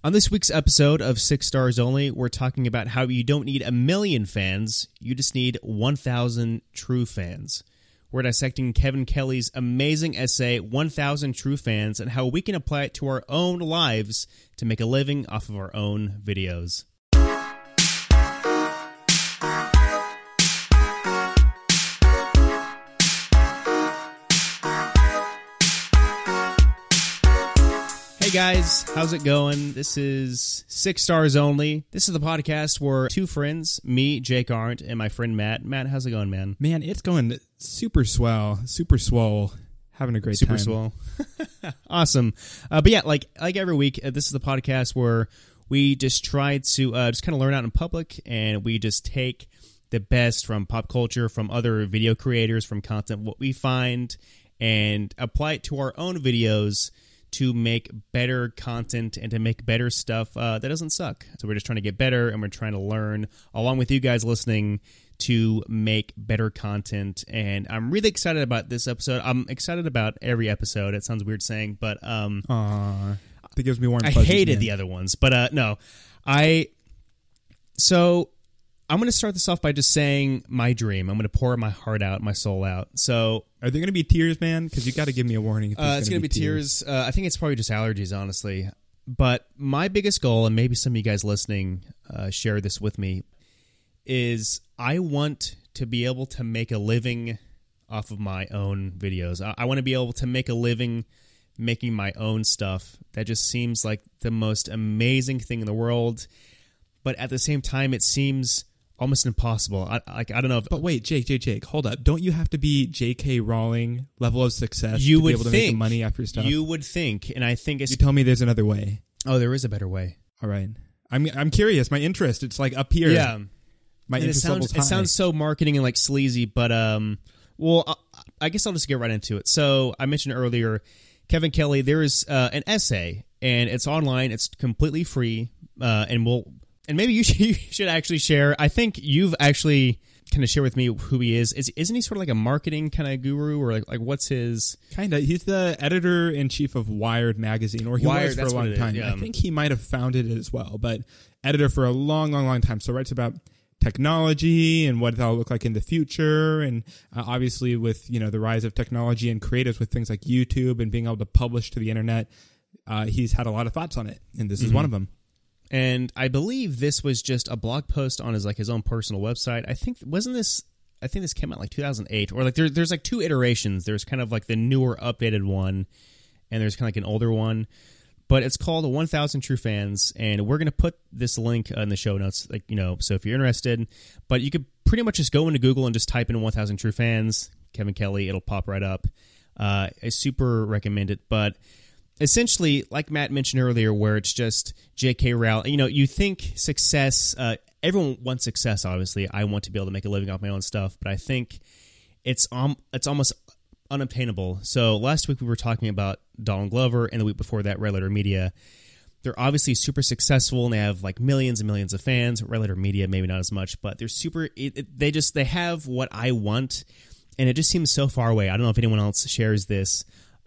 On this week's episode of 6 Stars Only, we're talking about how you don't need 1 million fans, you just need 1,000 true fans. We're dissecting Kevin Kelly's amazing essay, 1,000 True Fans, and how we can apply it to our own lives to make a living off of our own videos. Hey guys, how's it going? This is 6 Stars Only. This is the podcast where two friends, me, Jake Arndt, and my friend Matt. Matt, how's it going, man? Man, it's going super swell, super swell. Having a great time. Super swell. Awesome. But yeah, like every week, this is the podcast where we just try to just kind of learn out in public, and we just take the best from pop culture, from other video creators, from content, what we find, and apply it to our own videos to make better content and to make better stuff that doesn't suck. So we're just trying to get better, and we're trying to learn, along with you guys listening, to make better content. And I'm really excited about this episode. I'm excited about every episode. It sounds weird saying, but that gives me warm I fuzzies, hated man. the other ones. But no, So I'm going to start this off by just saying my dream. I'm going to pour my heart out, my soul out. So Are there going to be tears, man? Because you got to give me a warning. If it's going to be tears. I think it's probably just allergies, honestly. But my biggest goal, and maybe some of you guys listening share this with me, is I want to be able to make a living off of my own videos. I want to be able to make a living making my own stuff. That just seems like the most amazing thing in the world. But at the same time, it seems almost impossible. I don't know. But wait, Jake, hold up. Don't you have to be J.K. Rowling level of success You to would be able to think, make money after stuff? You would think, and I think it's... You tell me there's another way. Oh, there is a better way. All right. I'm curious. My interest, it's like up here. Yeah. My And interest level's high. it sounds so marketing and like sleazy, but well, I guess I'll just get right into it. So I mentioned earlier, Kevin Kelly. There is an essay, and it's online. It's completely free, and maybe you should actually share. I think you've actually kind of shared with me who he is. Isn't he sort of like a marketing kind of guru, or like what's his? Kind of. He's the editor-in-chief of Wired magazine, or he was for a long time. Yeah. I think he might have founded it as well, but editor for a long time. So writes about technology and what that'll look like in the future, and obviously with the rise of technology and creatives with things like YouTube and being able to publish to the internet, he's had a lot of thoughts on it, and this is one of them. And I believe this was just a blog post on his own personal website. I think this came out like 2008, or like there's like two iterations. There's kind of like the newer, updated one, and there's kind of like an older one. But it's called 1,000 True Fans, and we're going to put this link in the show notes, so if you're interested. But you could pretty much just go into Google and just type in 1,000 True Fans, Kevin Kelly, it'll pop right up. I super recommend it. But essentially, like Matt mentioned earlier, where it's just J.K. Rowling, you think success, everyone wants success, obviously. I want to be able to make a living off my own stuff, but I think it's almost unobtainable. So last week we were talking about Donald Glover, and the week before that, Red Letter Media. They're obviously super successful, and they have like millions and millions of fans. Red Letter Media, maybe not as much, but they're super. They have what I want, and it just seems so far away. I don't know if anyone else shares this,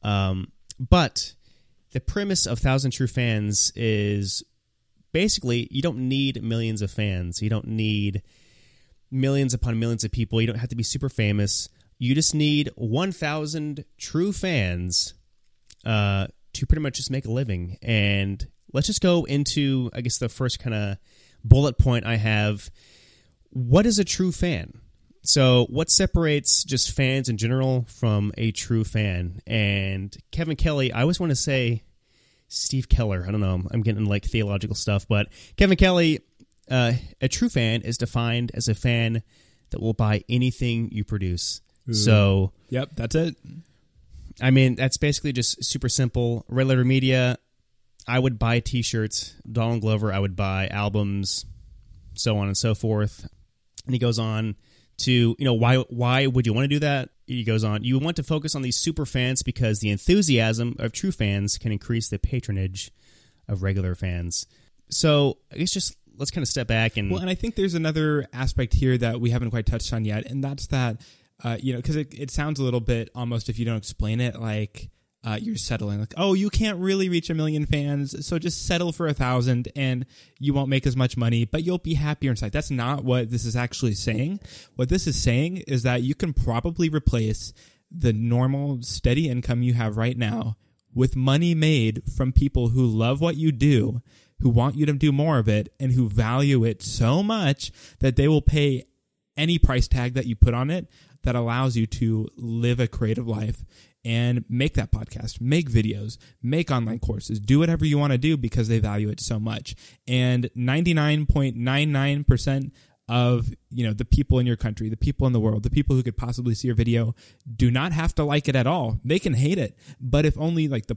but the premise of 1,000 True Fans is basically you don't need millions of fans. You don't need millions upon millions of people. You don't have to be super famous. You just need 1,000 true fans to pretty much just make a living. And let's just go into, I guess, the first kind of bullet point I have. What is a true fan? So what separates just fans in general from a true fan? And Kevin Kelly, I always want to say Steve Keller. I don't know. I'm getting like theological stuff. But Kevin Kelly, a true fan is defined as a fan that will buy anything you produce. So, yep, that's it. I mean, that's basically just super simple. Red Letter Media, I would buy T-shirts. Donald Glover, I would buy albums, so on and so forth. And he goes on to, why would you want to do that? He goes on, you want to focus on these super fans because the enthusiasm of true fans can increase the patronage of regular fans. So, I guess let's kind of step back and... Well, and I think there's another aspect here that we haven't quite touched on yet, and that's that, because it sounds a little bit, almost if you don't explain it, like you're settling. Like, oh, you can't really reach 1 million fans, so just settle for 1,000 and you won't make as much money, but you'll be happier inside. That's not what this is actually saying. What this is saying is that you can probably replace the normal steady income you have right now with money made from people who love what you do, who want you to do more of it, and who value it so much that they will pay any price tag that you put on it that allows you to live a creative life and make that podcast, make videos, make online courses, do whatever you want to do because they value it so much. And 99.99% of, the people in your country, the people in the world, the people who could possibly see your video do not have to like it at all. They can hate it. But if only like the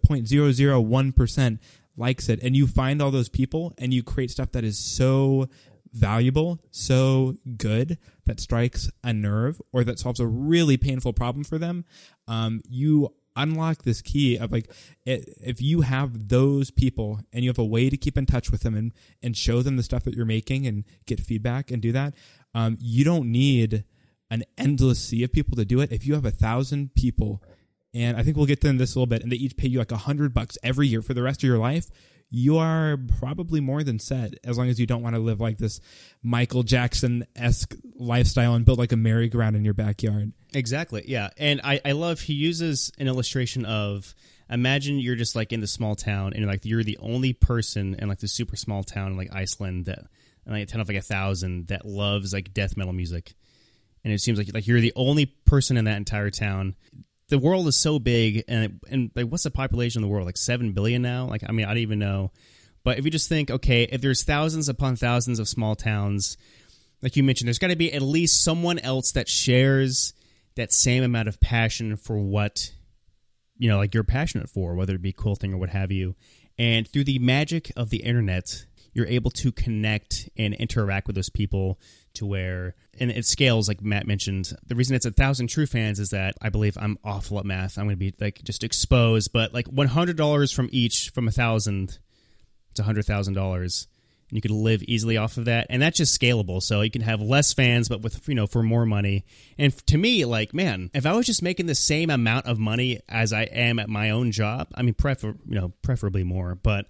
0.001% likes it, and you find all those people and you create stuff that is so valuable, so good, that strikes a nerve or that solves a really painful problem for them, you unlock this key of like, if you have those people and you have a way to keep in touch with them and show them the stuff that you're making and get feedback and do that, you don't need an endless sea of people to do it. If you have 1,000 people, and I think we'll get to this a little bit, and they each pay you like $100 every year for the rest of your life, you are probably more than set, as long as you don't want to live like this Michael Jackson-esque lifestyle and build like a merry-go-round in your backyard. Exactly, yeah. And I love, he uses an illustration of, imagine you're just like in the small town and like you're the only person in like the super small town in like Iceland that, and like a town of like 1,000 that loves like death metal music. And it seems like you're the only person in that entire town. The world is so big, and like, what's the population of the world? Like 7 billion now? Like, I mean, I don't even know. But if you just think, okay, if there's thousands upon thousands of small towns, like you mentioned, there's got to be at least someone else that shares that same amount of passion for what, like you're passionate for, whether it be quilting or what have you. And through the magic of the internet, you're able to connect and interact with those people to where, and it scales, like Matt mentioned. The reason it's 1,000 true fans is that I believe I'm awful at math. I'm going to be like just exposed, but like $100 from each, from 1,000 to $100,000, and you could live easily off of that. And that's just scalable. So you can have less fans, but with, for more money. And to me, like, man, if I was just making the same amount of money as I am at my own job, I mean, preferably more, but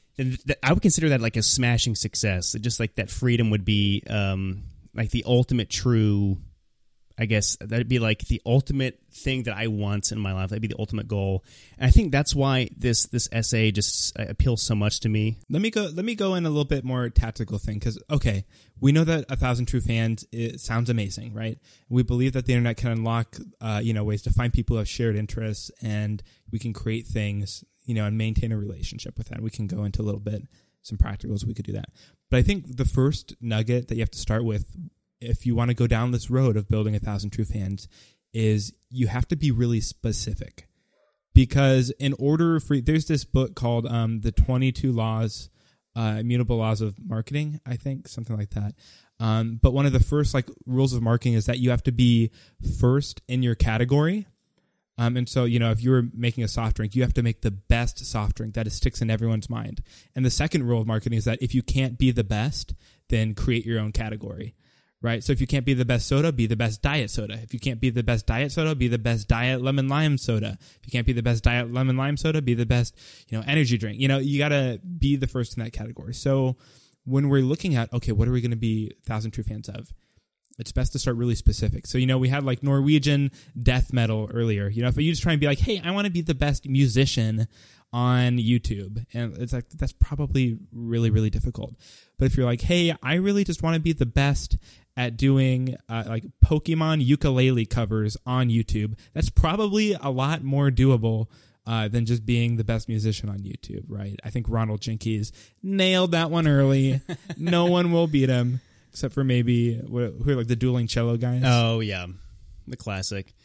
I would consider that like a smashing success. Just like that freedom would be like the ultimate true, I guess that'd be like the ultimate thing that I want in my life. That'd be the ultimate goal. And I think that's why this essay just appeals so much to me. Let me go in a little bit more tactical thing, because okay, we know that 1,000 true fans, it sounds amazing, right? We believe that the internet can unlock ways to find people who have shared interests, and we can create things, and maintain a relationship with that. We can go into a little bit, some practicals, we could do that. But I think the first nugget that you have to start with, if you want to go down this road of building 1,000 true fans, is you have to be really specific. Because in order for, there's this book called The 22 Laws, Immutable Laws of Marketing, I think, something like that. But one of the first like rules of marketing is that you have to be first in your category. And so, if you're making a soft drink, you have to make the best soft drink that sticks in everyone's mind. And the second rule of marketing is that if you can't be the best, then create your own category, right? So if you can't be the best soda, be the best diet soda. If you can't be the best diet soda, be the best diet lemon lime soda. If you can't be the best diet lemon lime soda, be the best, energy drink. You got to be the first in that category. So when we're looking at, okay, what are we going to be 1,000 true fans of? It's best to start really specific. So, we had like Norwegian death metal earlier. If you just try and be like, hey, I want to be the best musician on YouTube. And it's like, that's probably really, really difficult. But if you're like, hey, I really just want to be the best at doing like Pokemon ukulele covers on YouTube, that's probably a lot more doable than just being the best musician on YouTube, right? I think Ronald Jinkies nailed that one early. No one will beat him. Except for maybe, who are like the dueling cello guys? Oh, yeah. The classic.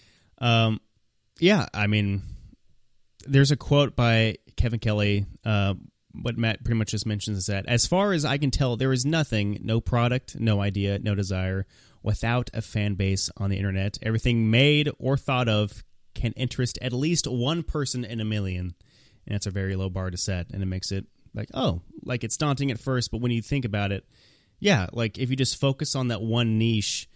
Yeah, I mean, there's a quote by Kevin Kelly. What Matt pretty much just mentions is that, as far as I can tell, there is nothing, no product, no idea, no desire, without a fan base on the internet. Everything made or thought of can interest at least one person in a million. And that's a very low bar to set. And it makes it like, it's daunting at first, but when you think about it, yeah, like if you just focus on that one niche,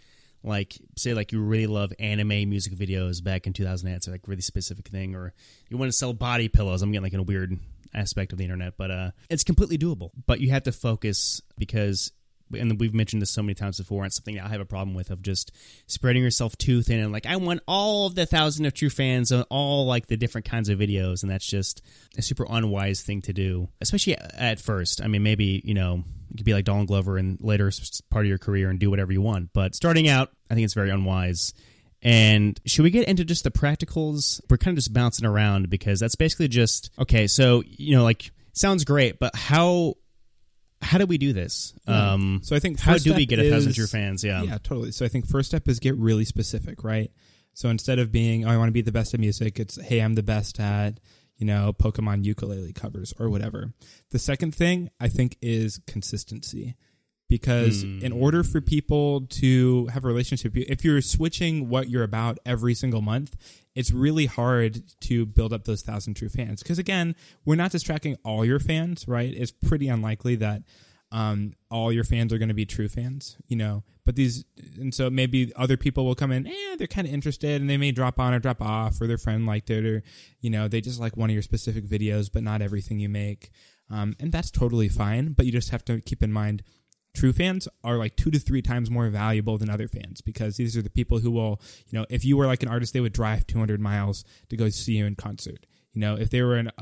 like say like you really love anime music videos back in 2008, it's like a really specific thing, or you want to sell body pillows. I'm getting like in a weird aspect of the internet, but it's completely doable. But you have to focus because, and we've mentioned this so many times before, and it's something I have a problem with, of just spreading yourself too thin and like, I want all of the 1,000 of true fans on all like the different kinds of videos, and that's just a super unwise thing to do, especially at first. I mean, maybe, you know, you could be like Donald Glover in later part of your career and do whatever you want, but starting out, I think it's very unwise. And should we get into just the practicals? We're kind of just bouncing around because that's basically just, okay, so, you know, like, sounds great, but how do we do this? So I think how do we get 1,000 true fans? Yeah, totally. So I think first step is get really specific, right? So instead of being, oh, I want to be the best at music, it's, hey, I'm the best at, you know, Pokemon ukulele covers or whatever. The second thing I think is consistency, because in order for people to have a relationship, if you're switching what you're about every single month, it's really hard to build up those 1,000 true fans. Because again, we're not just tracking all your fans, right? It's pretty unlikely that all your fans are going to be true fans, you know. But and so maybe other people will come in, they're kind of interested, and they may drop on or drop off, or their friend liked it, or, you know, they just like one of your specific videos, but not everything you make. And that's totally fine, but you just have to keep in mind, true fans are like 2 to 3 times more valuable than other fans, because these are the people who will, you know, if you were like an artist, they would drive 200 miles to go see you in concert. You know, if they were an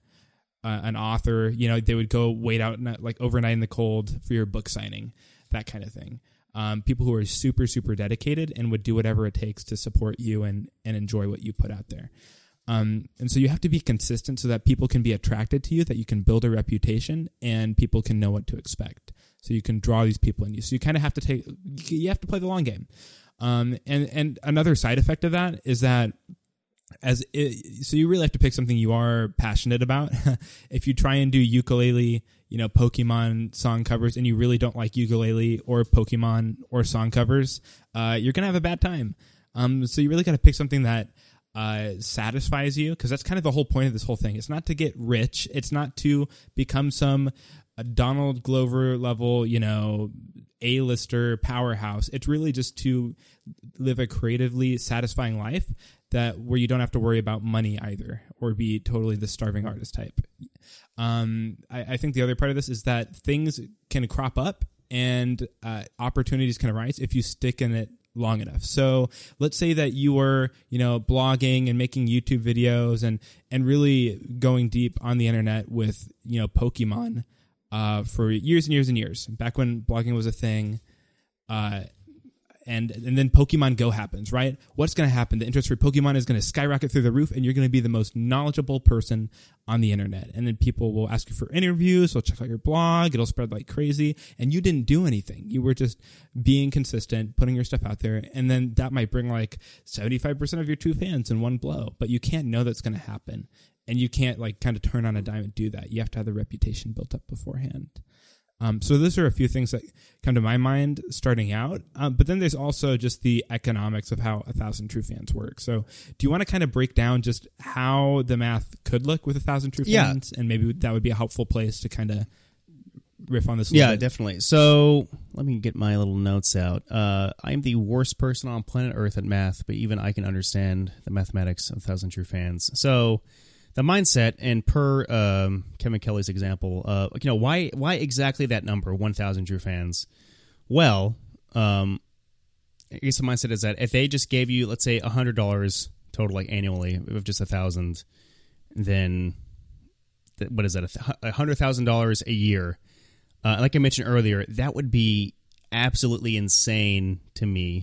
author, you know, they would go wait out like overnight in the cold for your book signing, that kind of thing. People who are super, super dedicated and would do whatever it takes to support you and enjoy what you put out there. And so you have to be consistent so that people can be attracted to you, that you can build a reputation and people can know what to expect. So you can draw these people in you. So you kind of have to you have to play the long game. And another side effect of that is that so you really have to pick something you are passionate about. If you try and do ukulele, you know, Pokemon song covers, and you really don't like ukulele or Pokemon or song covers, you're going to have a bad time. So you really got to pick something that satisfies you, because that's kind of the whole point of this whole thing. It's not to get rich. It's not to become a Donald Glover level, you know, A-lister powerhouse. It's really just to live a creatively satisfying life where you don't have to worry about money either, or be totally the starving artist type. I think the other part of this is that things can crop up and opportunities can arise if you stick in it long enough. So let's say that you were, you know, blogging and making YouTube videos and really going deep on the internet with, you know, Pokemon for years and years and years, back when blogging was a thing. And then Pokemon Go happens, right? What's going to happen? The interest for Pokemon is going to skyrocket through the roof, and you're going to be the most knowledgeable person on the internet. And then people will ask you for interviews, they'll check out your blog, it'll spread like crazy, and you didn't do anything. You were just being consistent, putting your stuff out there, and then that might bring like 75% of your true fans in one blow. But you can't know that's going to happen, and you can't like kind of turn on a dime and do that. You have to have the reputation built up beforehand. So those are a few things that come to my mind starting out. But then there's also just the economics of how 1,000 true fans work. So do you want to kind of break down just how the math could look with 1,000 true fans? And maybe that would be a helpful place to kind of riff on this a little bit. Definitely. So let me get my little notes out. I'm the worst person on planet Earth at math, but even I can understand the mathematics of 1,000 true fans. So the mindset, and per Kevin Kelly's example, you know, why exactly that number, 1,000 true fans? Well, I guess the mindset is that if they just gave you, let's say, $100 total, like annually, of just 1,000, then what is that? $100,000 a year. Like I mentioned earlier, that would be absolutely insane to me.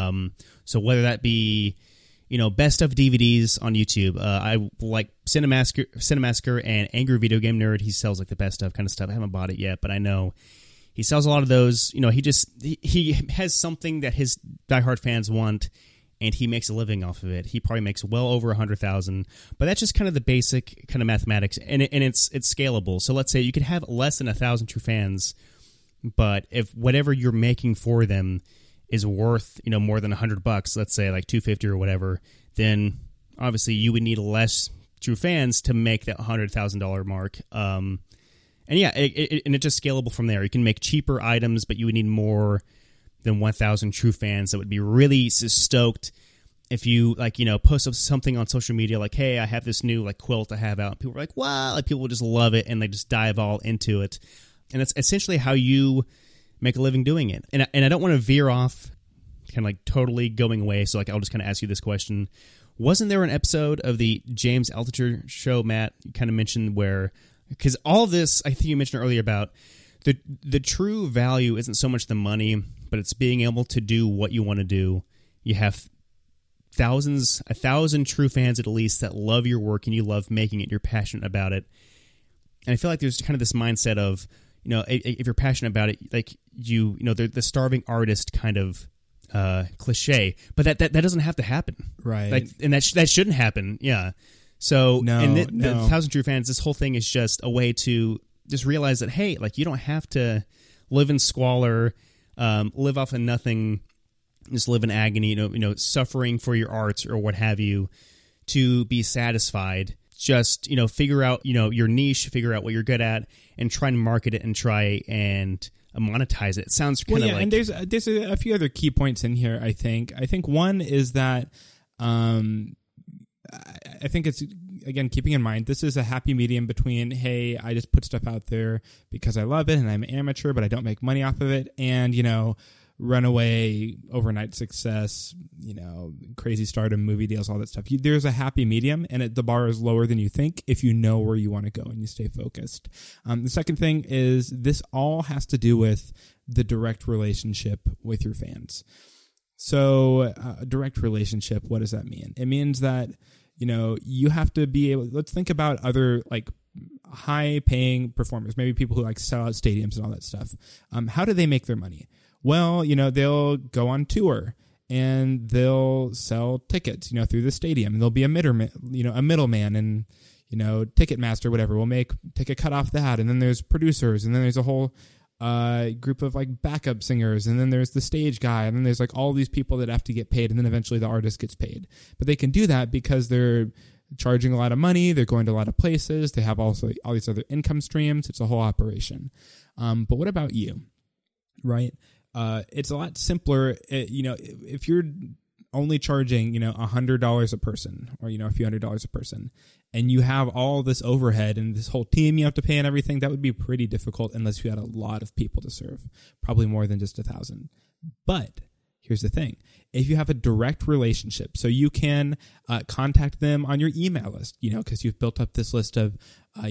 So whether that be, you know, best of DVDs on YouTube. I like Cinemassacre and Angry Video Game Nerd. He sells like the best of kind of stuff. I haven't bought it yet, but I know he sells a lot of those. You know, he has something that his diehard fans want, and he makes a living off of it. He probably makes well over 100,000, but that's just kind of the basic kind of mathematics, and it's scalable. So let's say you could have less than 1,000 true fans, but if whatever you're making for them is worth, you know, more than $100, let's say like $250 or whatever, then obviously you would need less true fans to make that $100,000 mark. And yeah, it just scalable from there. You can make cheaper items, but you would need more than 1,000 true fans that would be really stoked if you like, post up something on social media like, hey, I have this new like quilt I have out. People are like, wow, like people will just love it and they just dive all into it. And that's essentially how you make a living doing it. And I don't want to veer off kind of like totally going away. So like, I'll just kind of ask you this question. Wasn't there an episode of the James Altucher show, Matt, you kind of mentioned where, because all of this, I think you mentioned earlier about the true value isn't so much the money, but it's being able to do what you want to do. You have 1,000 true fans at least that love your work and you love making it. You're passionate about it. And I feel like there's kind of this mindset of, if you're passionate about it, like the starving artist kind of cliche, but that doesn't have to happen, right? Like, and that shouldn't happen, yeah. So, the 1,000 true fans, this whole thing is just a way to just realize that, hey, like you don't have to live in squalor, live off of nothing, just live in agony, suffering for your arts or what have you, to be satisfied. Just, figure out, your niche, figure out what you're good at, and try and market it and try and monetize it. It sounds kind of like... and there's a few other key points in here, I think. I think one is that I think it's, again, keeping in mind, this is a happy medium between, hey, I just put stuff out there because I love it and I'm amateur, but I don't make money off of it, and, runaway overnight success, crazy stardom, movie deals, all that stuff. There's a happy medium, and the bar is lower than you think if you know where you want to go and you stay focused. The second thing is this all has to do with the direct relationship with your fans. So a direct relationship, what does that mean? It means that, you have to be able, let's think about other like high paying performers, maybe people who like sell out stadiums and all that stuff. How do they make their money? Well, they'll go on tour and they'll sell tickets, through the stadium. And there'll be a middleman, and, Ticketmaster, whatever, will take a cut off that. And then there's producers, and then there's a whole group of like backup singers, and then there's the stage guy, and then there's like all these people that have to get paid, and then eventually the artist gets paid. But they can do that because they're charging a lot of money, they're going to a lot of places, they have also all these other income streams. It's a whole operation. But what about you, right? It's a lot simpler, if you're only charging, $100 a person, or, a few $100s a person, and you have all this overhead and this whole team you have to pay and everything, that would be pretty difficult unless you had a lot of people to serve, probably more than just 1,000. But here's the thing. If you have a direct relationship, so you can contact them on your email list, because you've built up this list of,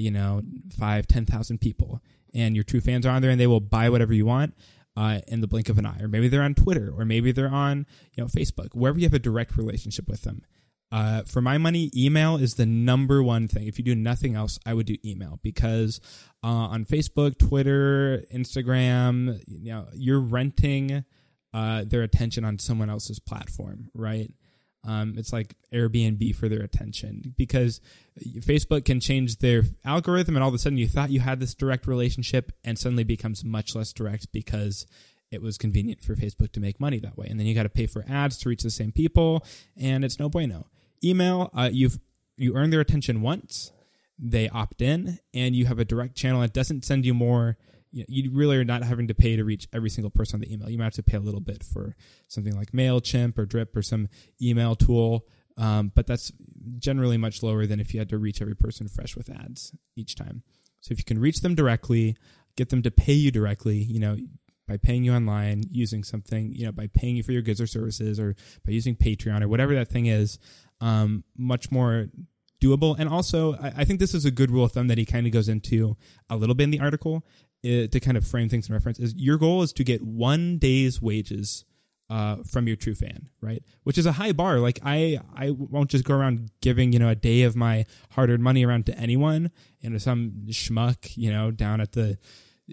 5,000-10,000 people, and your true fans are on there and they will buy whatever you want in the blink of an eye. Or maybe they're on Twitter, or maybe they're on Facebook, wherever you have a direct relationship with them. For my money, email is the number one thing. If you do nothing else, I would do email, because on Facebook, Twitter, Instagram, you're renting their attention on someone else's platform, right? It's like Airbnb for their attention, because Facebook can change their algorithm, and all of a sudden you thought you had this direct relationship, and suddenly becomes much less direct because it was convenient for Facebook to make money that way. And then you got to pay for ads to reach the same people, and it's no bueno. Email, you earn their attention once, they opt in, and you have a direct channel that doesn't send you more. You really are not having to pay to reach every single person on the email. You might have to pay a little bit for something like MailChimp or Drip or some email tool, but that's generally much lower than if you had to reach every person fresh with ads each time. So if you can reach them directly, get them to pay you directly, by paying you online, using something, by paying you for your goods or services, or by using Patreon or whatever that thing is, much more doable. And also, I think this is a good rule of thumb that he kind of goes into a little bit in the article, to kind of frame things in reference, is your goal is to get 1 day's wages from your true fan, right? Which is a high bar. Like I won't just go around giving, a day of my hard-earned money around to anyone, some schmuck, down at the,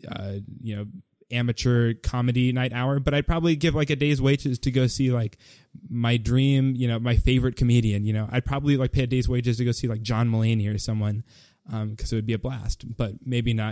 amateur comedy night hour, but I'd probably give like a day's wages to go see like my dream, my favorite comedian, I'd probably like pay a day's wages to go see like John Mulaney or someone, because it would be a blast, but maybe not,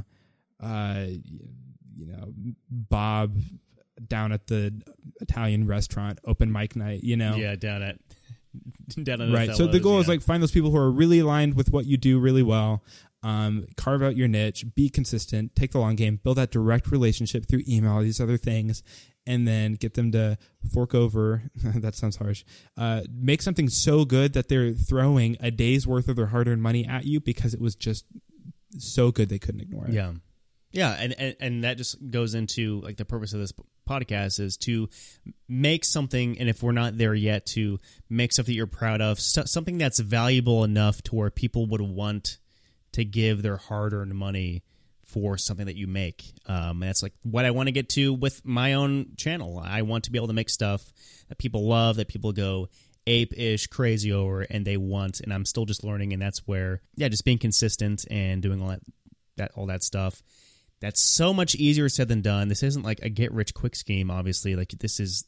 Bob down at the Italian restaurant open mic night, Yeah, down at right. So the goal is like find those people who are really aligned with what you do really well, Carve out your niche, be consistent, take the long game, build that direct relationship through email, these other things, and then get them to fork over. That sounds harsh. Make something so good that they're throwing a day's worth of their hard-earned money at you because it was just so good they couldn't ignore it. Yeah. Yeah, and that just goes into like the purpose of this podcast is to make something, and if we're not there yet, to make something you're proud of, something that's valuable enough to where people would want to give their hard-earned money for something that you make. And that's like what I want to get to with my own channel. I want to be able to make stuff that people love, that people go ape-ish crazy over, and they want, and I'm still just learning, and that's where, just being consistent and doing all that stuff. That's so much easier said than done. This isn't like a get-rich-quick scheme, obviously. Like, this is,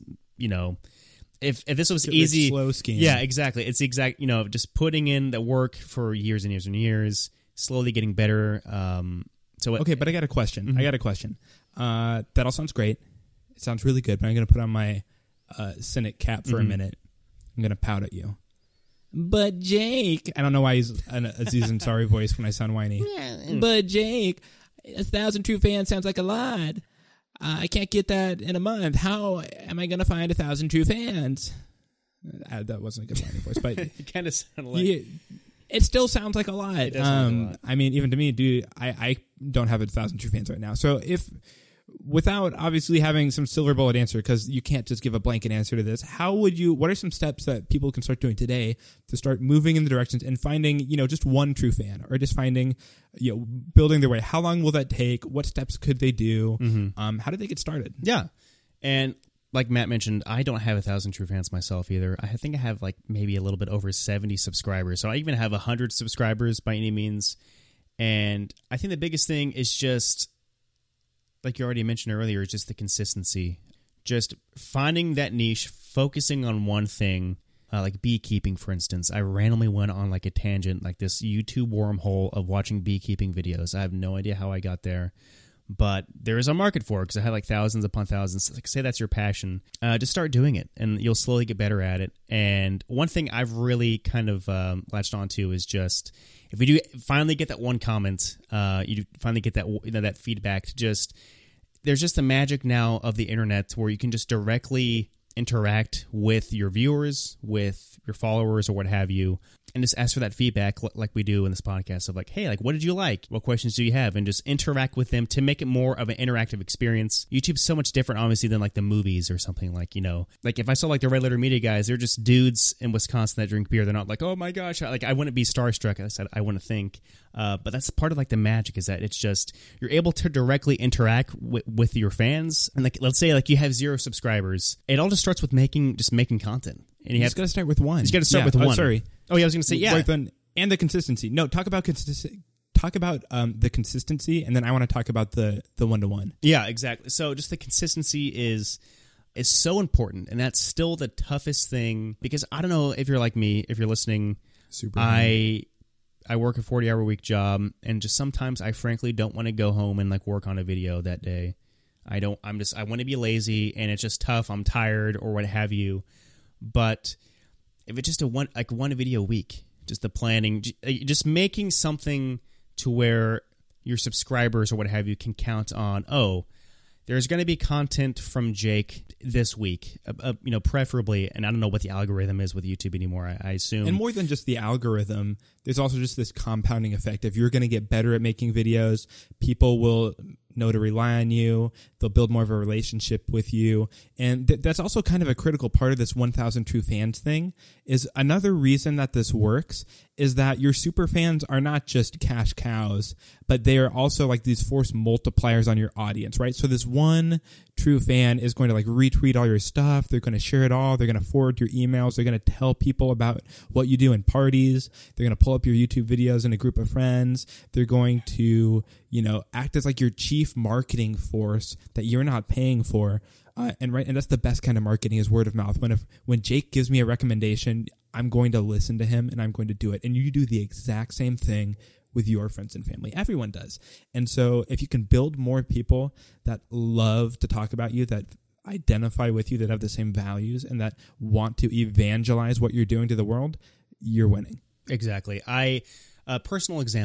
if this was easy... slow scheme. Yeah, exactly. It's exact, just putting in the work for years and years and years, slowly getting better. Okay, but I got a question. Mm-hmm. That all sounds great. It sounds really good, but I'm going to put on my cynic cap for a minute. I'm going to pout at you. But Jake... I don't know why he's an Aziz Ansari voice when I sound whiny. But Jake... 1,000 true fans sounds like a lot. I can't get that in a month. How am I going to find 1,000 true fans? That wasn't a good whiny voice, but it kind of sounded like... It still sounds like a lot. It does sound like a lot. I mean, even to me, dude, I don't have 1,000 true fans right now. So without obviously having some silver bullet answer, because you can't just give a blanket answer to this, what are some steps that people can start doing today to start moving in the directions and finding, just one true fan, or just finding, building their way? How long will that take? What steps could they do? Mm-hmm. How did they get started? Yeah. And like Matt mentioned, I don't have 1,000 true fans myself either. I think I have like maybe a little bit over 70 subscribers. So I even have 100 subscribers by any means. And I think the biggest thing is just, like you already mentioned earlier, is just the consistency. Just finding that niche, focusing on one thing, like beekeeping, for instance. I randomly went on like a tangent, like this YouTube wormhole of watching beekeeping videos. I have no idea how I got there, but there is a market for it because I had like thousands upon thousands. Like, say that's your passion. Just start doing it, and you'll slowly get better at it. And one thing I've really kind of latched onto is just, if we do finally get that one comment, you finally get that that feedback. There's just the magic now of the internet where you can just directly interact with your viewers, with your followers, or what have you, and just ask for that feedback like we do in this podcast of like, hey, like, what did you like? What questions do you have? And just interact with them to make it more of an interactive experience. YouTube's so much different, obviously, than like the movies or something. Like, like if I saw like the Red Letter Media guys, they're just dudes in Wisconsin that drink beer. They're not like, oh my gosh, like I wouldn't be starstruck. I said I wouldn't think, but that's part of like the magic, is that it's just, you're able to directly interact with your fans. And like, let's say like you have 0 subscribers. It all just starts with making content. And you just got to start with one. You got to start with one. Sorry. Oh yeah, I was going to say, yeah. And the consistency. No, talk about consistency. Talk about the consistency, and then I want to talk about the one-to-one. Yeah, exactly. So just the consistency is so important, and that's still the toughest thing, because I don't know if you're like me, if you're listening. Super. I work a 40-hour week job, and just sometimes I frankly don't want to go home and like work on a video that day. I want to be lazy, and it's just tough. I'm tired or what have you. But if it's just one video a week, just the planning, just making something to where your subscribers or what have you can count on, oh, there's going to be content from Jake this week, preferably, and I don't know what the algorithm is with YouTube anymore, I assume. And more than just the algorithm, there's also just this compounding effect. If you're going to get better at making videos, people will know to rely on you. They'll build more of a relationship with you. And that's also kind of a critical part of this 1,000 true fans thing. Is another reason that this works is that your super fans are not just cash cows, but they are also like these force multipliers on your audience, right? So this one true fan is going to like retweet all your stuff. They're going to share it all. They're going to forward your emails. They're going to tell people about what you do in parties. They're going to pull up your YouTube videos in a group of friends. They're going to, act as like your chief marketing force that you're not paying for. And that's the best kind of marketing, is word of mouth. When Jake gives me a recommendation, I'm going to listen to him and I'm going to do it. And you do the exact same thing with your friends and family. Everyone does. And so if you can build more people that love to talk about you, that identify with you, that have the same values, and that want to evangelize what you're doing to the world, you're winning. Exactly. A personal example,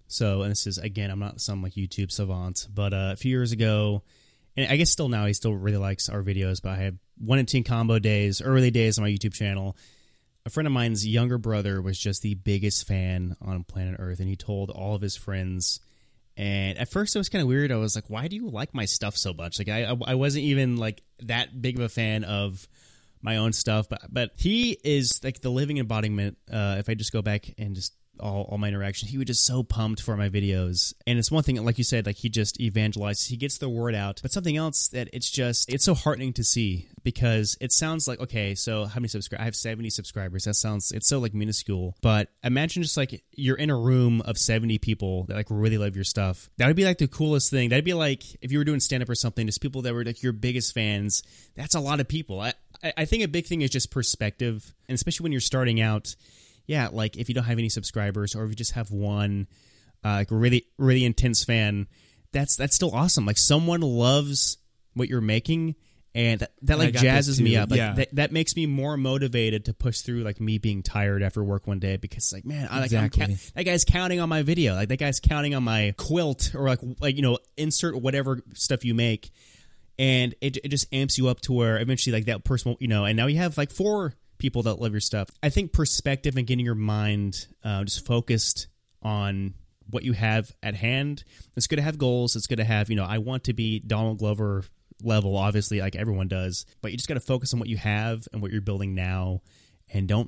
So, and this is, again, I'm not some like YouTube savant, but a few years ago, and I guess still now, he still really likes our videos, but I had 1 in 10 combo days, early days on my YouTube channel. A friend of mine's younger brother was just the biggest fan on planet Earth, and he told all of his friends. And at first it was kind of weird. I was like, why do you like my stuff so much? Like, I wasn't even like that big of a fan of my own stuff, but he is like the living embodiment. If I just go back and just all my interactions, he was just so pumped for my videos. And it's one thing, like you said, like he just evangelizes, he gets the word out. But something else that it's so heartening to see, because it sounds like, okay, so how many subscribers? I have 70 subscribers. It's so like minuscule. But imagine just like you're in a room of 70 people that like really love your stuff. That would be like the coolest thing. That'd be like if you were doing stand-up or something, just people that were like your biggest fans. That's a lot of people. I think a big thing is just perspective, and especially when you're starting out. Yeah, like if you don't have any subscribers, or if you just have one, like a really, really intense fan, that's still awesome. Like someone loves what you're making, and that like jazzes me up. Like yeah. that makes me more motivated to push through like me being tired after work one day, because like, man, exactly. that guy's counting on my video. Like that guy's counting on my quilt, or like insert whatever stuff you make, and it just amps you up to where eventually like that person will, and now you have like 4 people that love your stuff. I think perspective and getting your mind just focused on what you have at hand. It's good to have goals. It's good to have, I want to be Donald Glover level, obviously, like everyone does. But you just got to focus on what you have and what you're building now, and don't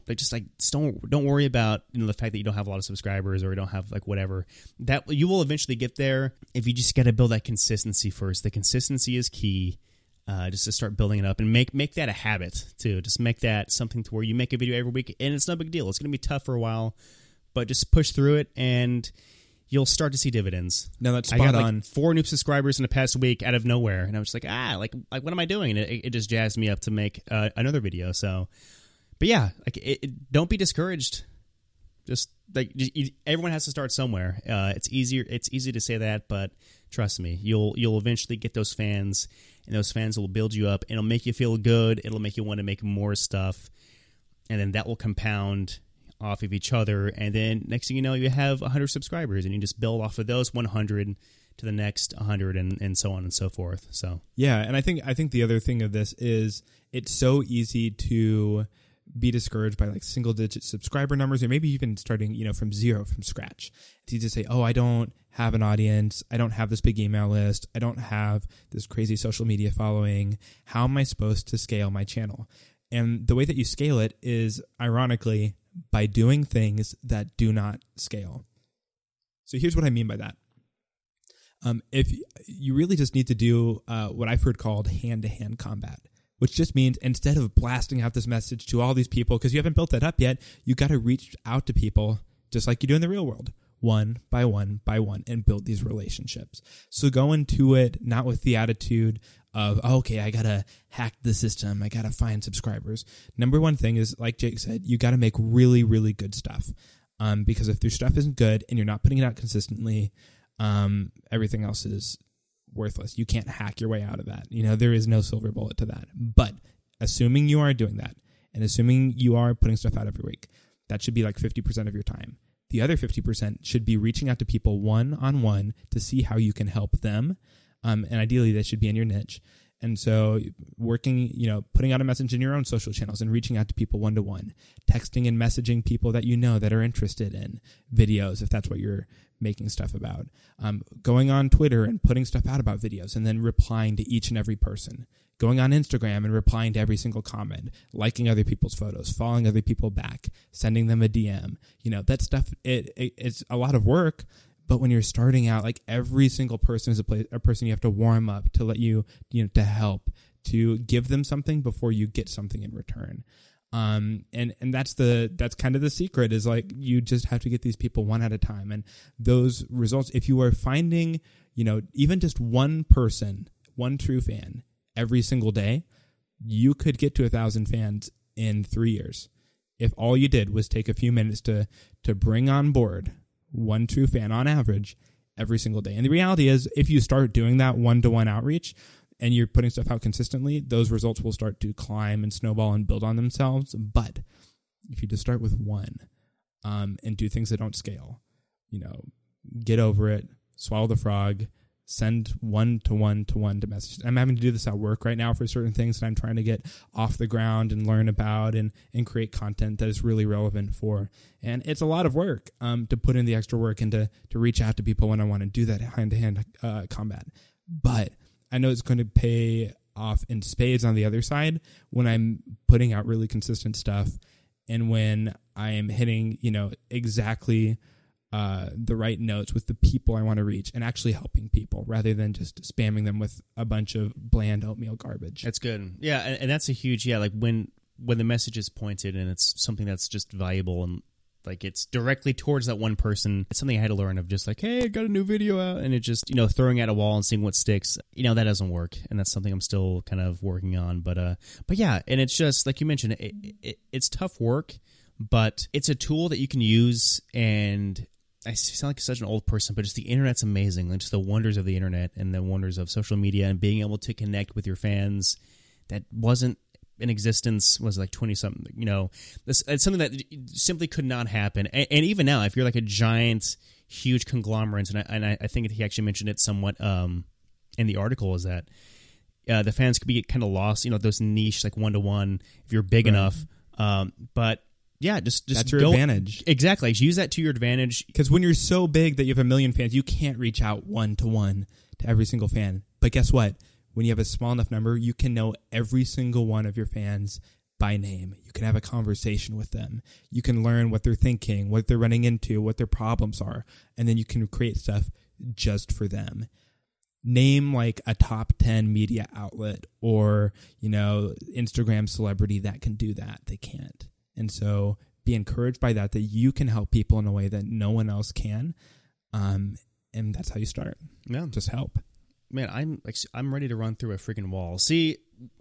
worry about the fact that you don't have a lot of subscribers, or you don't have like whatever. That you will eventually get there. If you just got to build that consistency first. The consistency is key. Just to start building it up, and make that a habit too. Just make that something to where you make a video every week, and it's no big deal. It's going to be tough for a while, but just push through it, and you'll start to see dividends. No, that's I spot got on. like 4 new subscribers in the past week out of nowhere, and I was just like, what am I doing? And it just jazzed me up to make another video. So, but yeah, like don't be discouraged. Just like everyone has to start somewhere. It's easy to say that, but trust me, you'll eventually get those fans. And those fans will build you up. It'll make you feel good. It'll make you want to make more stuff. And then that will compound off of each other. And then next thing you know, you have 100 subscribers. And you just build off of those 100 to the next 100 and so on and so forth. So yeah, and I think the other thing of this is it's so easy to be discouraged by like single-digit subscriber numbers, or maybe even starting, from zero, from scratch. It's easy to say, oh, I don't have an audience. I don't have this big email list. I don't have this crazy social media following. How am I supposed to scale my channel? And the way that you scale it is, ironically, by doing things that do not scale. So here's what I mean by that. If you really just need to do what I've heard called hand-to-hand combat, which just means instead of blasting out this message to all these people, because you haven't built that up yet, you got to reach out to people just like you do in the real world, one by one by one, and build these relationships. So go into it not with the attitude of, oh, okay, I got to hack the system, I got to find subscribers. Number one thing is, like Jake said, you got to make really, really good stuff. Because if your stuff isn't good and you're not putting it out consistently, everything else is worthless. You can't hack your way out of that. There is no silver bullet to that. But assuming you are doing that, and assuming you are putting stuff out every week, that should be like 50% of your time. The other 50% should be reaching out to people one-on-one to see how you can help them. And ideally, that should be in your niche. And so working, putting out a message in your own social channels and reaching out to people one-to-one, texting and messaging people that that are interested in videos, if that's what you're making stuff about, going on Twitter and putting stuff out about videos and then replying to each and every person, going on Instagram and replying to every single comment, liking other people's photos, following other people back, sending them a DM. That stuff, it's a lot of work. But when you're starting out, like every single person is a person you have to warm up to let you, to help, to give them something before you get something in return. And that's kind of the secret, is like you just have to get these people one at a time. And those results, if you are finding, even just one person, one true fan every single day, you could get to 1,000 fans in 3 years. If all you did was take a few minutes to bring on board one true fan on average every single day. And the reality is, if you start doing that one-to-one outreach and you're putting stuff out consistently, those results will start to climb and snowball and build on themselves. But if you just start with one and do things that don't scale, get over it, swallow the frog, send one-to-one to message. I'm having to do this at work right now for certain things that I'm trying to get off the ground and learn about and create content that is really relevant for. And it's a lot of work to put in the extra work and to reach out to people when I want to do that hand-to-hand combat. But I know it's going to pay off in spades on the other side when I'm putting out really consistent stuff and when I am hitting, exactly the right notes with the people I want to reach and actually helping people rather than just spamming them with a bunch of bland oatmeal garbage. That's good. Yeah, and that's a huge, like when the message is pointed and it's something that's just valuable and like it's directly towards that one person. It's something I had to learn of just like, hey, I got a new video out, and it just, throwing at a wall and seeing what sticks, that doesn't work. And that's something I'm still kind of working on. But yeah, and it's just like you mentioned, it's tough work, but it's a tool that you can use. And I sound like such an old person, but just the internet's amazing. Like just the wonders of the internet and the wonders of social media and being able to connect with your fans that wasn't in existence was like 20-something, it's something that simply could not happen. And even now, if you're like a giant, huge conglomerate, and I think he actually mentioned it somewhat in the article, is that the fans could be kind of lost, those niche, like one-to-one, if you're big enough. But yeah, just that's your advantage. Exactly. Use that to your advantage. Because when you're so big that you have 1 million fans, you can't reach out one-to-one to every single fan. But guess what? When you have a small enough number, you can know every single one of your fans by name. You can have a conversation with them. You can learn what they're thinking, what they're running into, what their problems are, and then you can create stuff just for them. Name like a top 10 media outlet or, Instagram celebrity that can do that. They can't. And so be encouraged by that you can help people in a way that no one else can. And that's how you start. Yeah. Just help. Man, I'm ready to run through a freaking wall. See,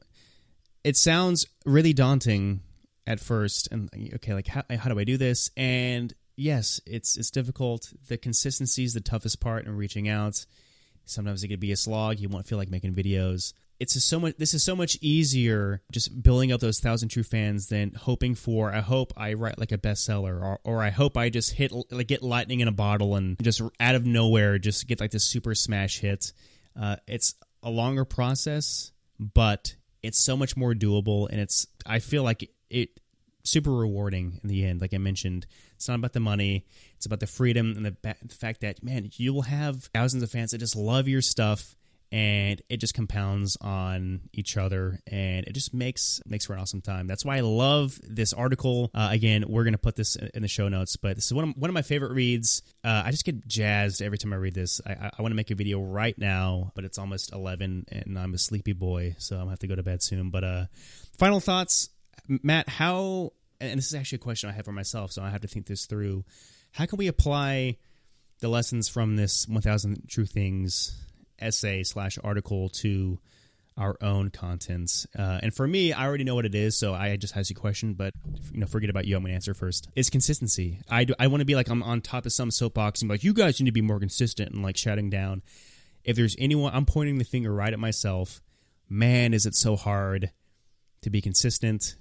it sounds really daunting at first, and okay, like how do I do this? And yes, it's difficult. The consistency is the toughest part in reaching out. Sometimes it could be a slog. You won't feel like making videos. This is so much easier just building up those 1,000 true fans than hoping for. I hope I write like a bestseller, or I hope I just get lightning in a bottle and just out of nowhere just get like this super smash hit. It's a longer process, but it's so much more doable, and I feel like it super rewarding in the end. Like I mentioned, it's not about the money; it's about the freedom and the fact that, man, you will have thousands of fans that just love your stuff, and it just compounds on each other, and it just makes for an awesome time. That's why I love this article. Again, we're going to put this in the show notes, but this is one of my favorite reads. I just get jazzed every time I read this. I want to make a video right now, but it's almost 11, and I'm a sleepy boy, so I'm going to have to go to bed soon. But final thoughts, Matt, how, and this is actually a question I have for myself, so I have to think this through. How can we apply the lessons from this 1,000 True Things essay/article to our own content? And for me, I already know what it is, so I just ask you a question, but forget about you. I'm going to answer first. It's consistency. I want to be like I'm on top of some soapbox and be like, you guys need to be more consistent, and like shouting down. If there's anyone, I'm pointing the finger right at myself. Man, is it so hard to be consistent.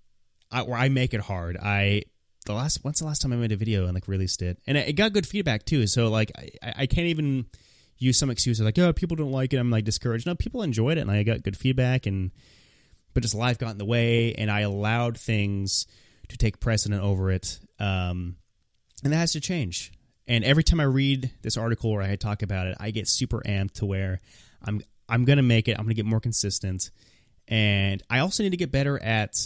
I make it hard. When's the last time I made a video and like released it? And it got good feedback too, so like I can't even use some excuses like, oh, people don't like it, I'm like discouraged. No, people enjoyed it, and I got good feedback, but just life got in the way, and I allowed things to take precedent over it, and that has to change. And every time I read this article or I talk about it, I get super amped to where I'm gonna make it. I'm gonna get more consistent, and I also need to get better at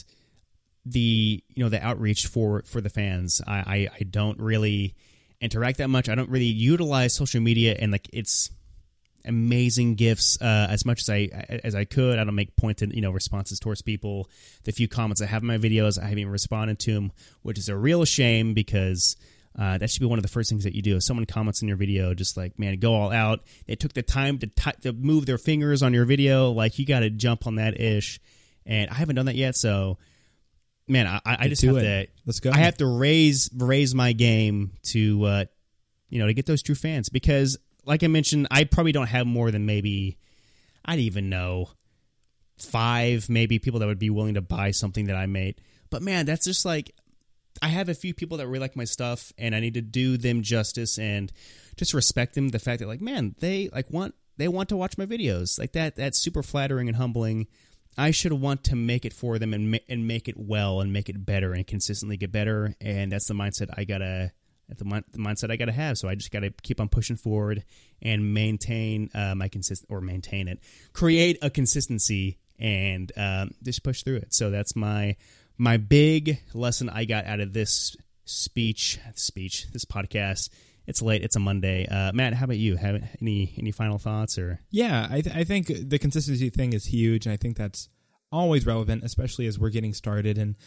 the outreach for the fans. I don't really interact that much. I don't really utilize social media and like its amazing gifts as much as I could. I don't make pointed responses towards people. The few comments I have in my videos, I haven't even responded to them, which is a real shame because that should be one of the first things that you do. If someone comments in your video, just like, man, go all out. They took the time to move their fingers on your video. Like, you got to jump on that ish, and I haven't done that yet. So, man, I just have to. Let's go. I have to raise my game to to get those true fans, because like I mentioned, I probably don't have more than maybe, I don't even know, 5 maybe people that would be willing to buy something that I made. But man, that's just like, I have a few people that really like my stuff, and I need to do them justice and just respect them. The fact that like, man, they want to watch my videos like that. That's super flattering and humbling. I should want to make it for them and make it well and make it better and consistently get better. And that's the mindset I gotta have. So I just gotta keep on pushing forward and maintain create a consistency and just push through it. So that's my big lesson I got out of this this podcast. It's late. It's a Monday. Matt, how about you? Have any final thoughts? Or yeah, I think the consistency thing is huge, and I think that's always relevant, especially as we're getting started, and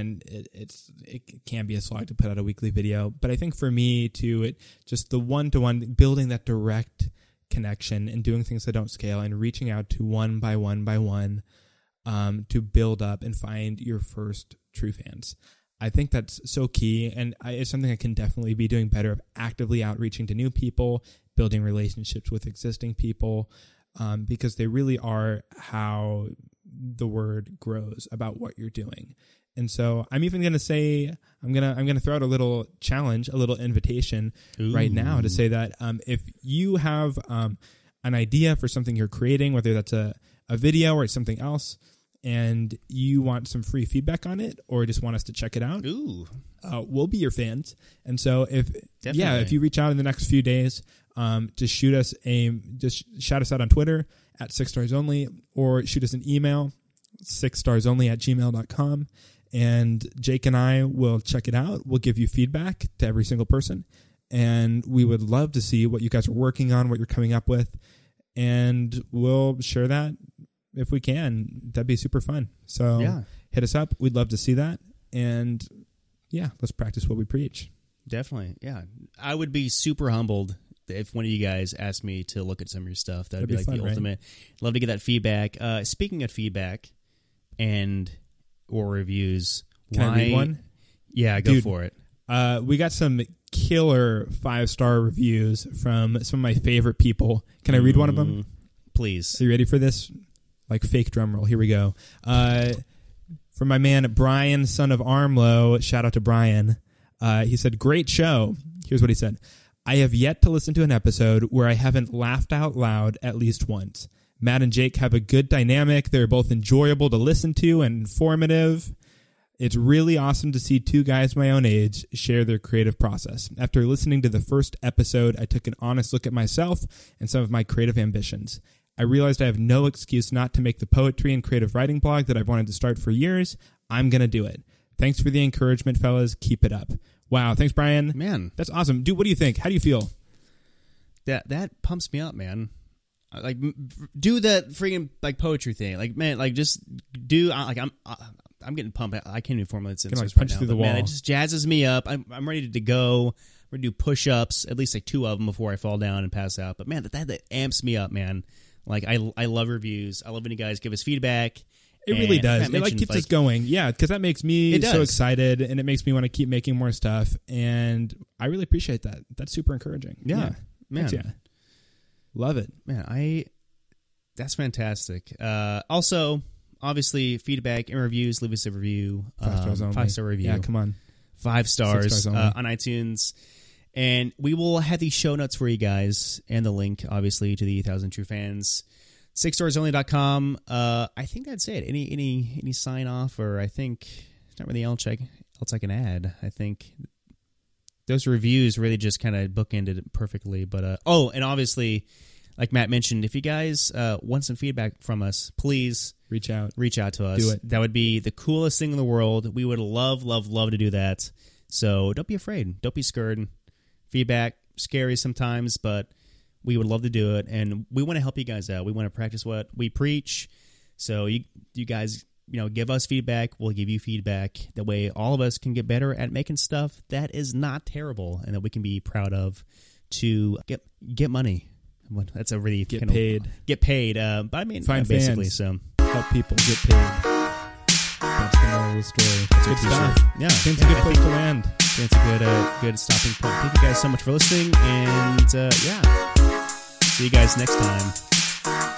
it can be a slog to put out a weekly video. But I think for me too, just the one-to-one, building that direct connection and doing things that don't scale and reaching out to one by one to build up and find your first true fans. I think that's so key, and it's something I can definitely be doing better of, actively outreaching to new people, building relationships with existing people, because they really are how the word grows about what you're doing. And so I'm even going to say, I'm going to throw out a little challenge, a little invitation right now to say that if you have an idea for something you're creating, whether that's a video or it's something else, and you want some free feedback on it or just want us to check it out, we'll be your fans. And so if you reach out in the next few days, just shout us out on Twitter at 6starsonly, or shoot us an email, 6starsonly@gmail.com. And Jake and I will check it out. We'll give you feedback to every single person. And we would love to see what you guys are working on, what you're coming up with. And we'll share that if we can. That'd be super fun. So hit us up. We'd love to see that. And let's practice what we preach. Definitely. Yeah. I would be super humbled if one of you guys asked me to look at some of your stuff. That'd be like fun, the ultimate. Right? Love to get that feedback. Speaking of feedback or reviews, can I read one? Yeah, go for it. We got some killer 5-star reviews from some of my favorite people. Can I read one of them? Please. Are you ready for this? Like fake drum roll. Here we go. From my man Brian, son of Armlow. Shout out to Brian. He said, "Great show." Here's what he said. "I have yet to listen to an episode where I haven't laughed out loud at least once. Matt and Jake have a good dynamic. They're both enjoyable to listen to and informative. It's really awesome to see two guys my own age share their creative process. After listening to the first episode, I took an honest look at myself and some of my creative ambitions. I realized I have no excuse not to make the poetry and creative writing blog that I've wanted to start for years. I'm going to do it. Thanks for the encouragement, fellas. Keep it up." Wow. Thanks, Brian. Man. That's awesome. Dude, what do you think? How do you feel? That pumps me up, man. Like, do that freaking like poetry thing. Like, man, like just do like I'm getting pumped. I can't even formulate sentences punch right now. Through the wall. Man, it just jazzes me up. I'm ready to go. We're gonna do push-ups, at least like 2 of them before I fall down and pass out. But man, that amps me up, man. Like I love reviews. I love when you guys give us feedback. It really does. It like keeps us going. Yeah, because that makes me so excited, and it makes me want to keep making more stuff. And I really appreciate that. That's super encouraging. Yeah. Man. Thanks, love it. Man, that's fantastic. Also, obviously, feedback and reviews. Leave us a review. 5 stars only. 5-star review. Yeah, come on. 5 stars, 6 stars on iTunes. And we will have these show notes for you guys and the link, obviously, to the 1,000 True Fans. 6starsonly.com. I think that's it. Any sign off, or I think it's not really else I can add. I think those reviews really just kind of bookended it perfectly. But and obviously, like Matt mentioned, if you guys want some feedback from us, please reach out to us. Do it. That would be the coolest thing in the world. We would love to do that. So don't be afraid. Don't be scared. Feedback, scary sometimes, but we would love to do it, and we want to help you guys out. We want to practice what we preach. So you guys, give us feedback. We'll give you feedback. That way all of us can get better at making stuff that is not terrible and that we can be proud of to get money. That's a really get paid. But I mean, find basically, fans. So help people get paid. That's the moral of the story. That's good stuff. Yeah, it's a good place to land. It's a good stopping point. Thank you guys so much for listening, and see you guys next time.